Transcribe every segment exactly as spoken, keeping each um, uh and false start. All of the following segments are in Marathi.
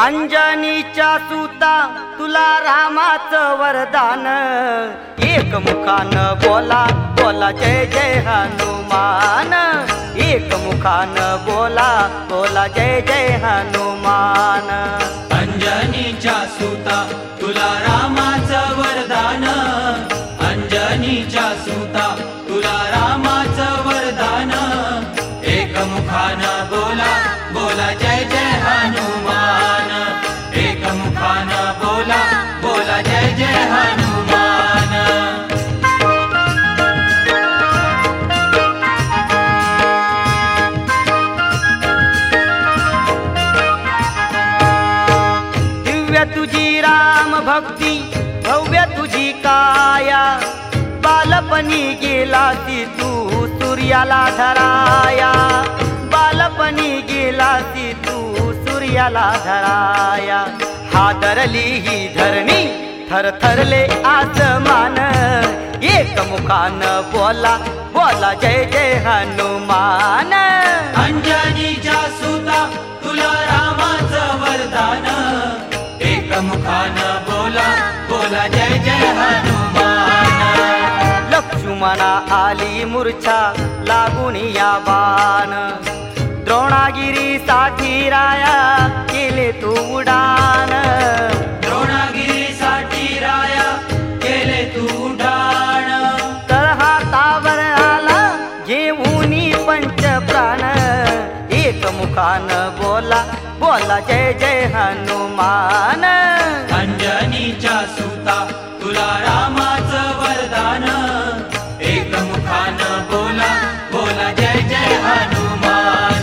अंजनीच्या सुता तुला रामाचं वरदान, एक मुखानं बोला बोला जय जय हनुमान, एक मुखानं बोला बोला जय जय हनुमान। अंजनीच्या सुता तुला रामाचं वरदान, अंजनीच्या सुता तुला रामाचं वरदान, एक मुखानं बोला बोला जय जय हनुमान, एक मुखानं बोला बोला जय जय हनुमान। दिव्य तुझी राम भक्ती भव्य तुझी काया, बालपणी गेला ती तू सूर्याला धराया, बालपणी गेला ती तू सूर्याला धराया। हादरली ही धरणी थरथरले आसमान, एक मुखानं बोला बोला जय जय हनुमान। अंजनीच्या सुता तुला रामाचं वरदान, एक मुखानं बोला बोला जय जय हनुमान। लक्ष्मणा आली मूर्छा लागून या बाण, द्रोणागिरी साठी राया केले तू उडान, द्रोणागिरी साठी राया केले तू उडान। तर हातावर आला घेऊन पंच प्राण, एक मुखानं बोला बोला जय जय हनुमान। अंजनीच्या सुता तुला रामाचं वरदान, एक मुखानं बोला बोला जय जय हनुमान।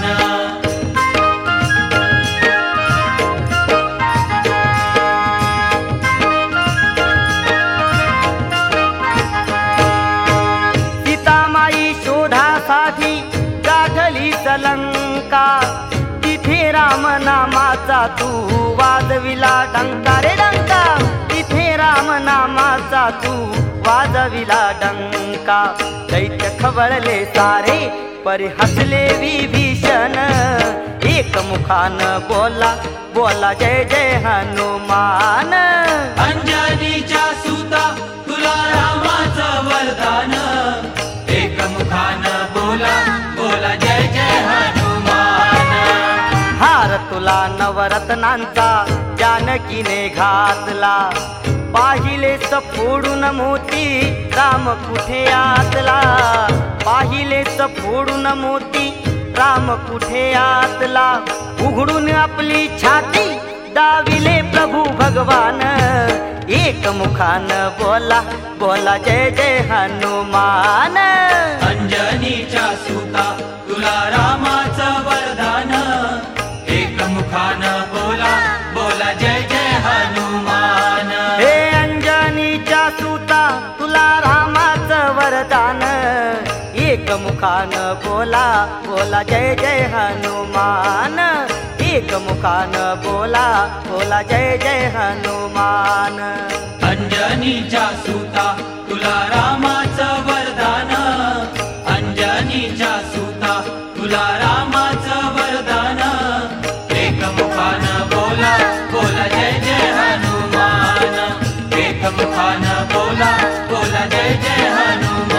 सीतामाई शोधासाठी गाठली लंका, तिथे राम नामाचा तू वाजविला डंका रे डंका, तिथे राम नामाचा तू वाजविला डंका। दैत्य खवळले सारे परी हसले विभीषण, एक मुखानं बोला बोला जय जय हनुमान। अंजनीच्या सुता तुला रामाचं वरदान, एक मुखानं बोला बोला जय जय हनुमान। हार तुला नवरत्नांचा जानकीने घातला, पाहिले फोडून मोती राम कुठे आतला, पाहिले फोडून मोती राम कुठे आतला। उघडून आपली छाती दाविले प्रभू भगवान, एक मुखानं बोला बोला जय जय हनुमान। अंजनीच्या सुता तुला रामाचं वरदान, एक मुखानं बोला बोला जय जय हनुमान। हे अंजनीच्या सुता तुला रामाचं वरदान, एक मुखानं बोला बोला जय जय हनुमान, एक मुखानं बोला बोला जय जय हनुमान। अंजनीच्या सुता तुला रामाचं वरदान, अंजनीच्या सुता तुला रामाचं वरदान, एक मुखानं बोला बोला जय जय हनुमान, एक मुखानं बोला बोला जय जय हनुमान।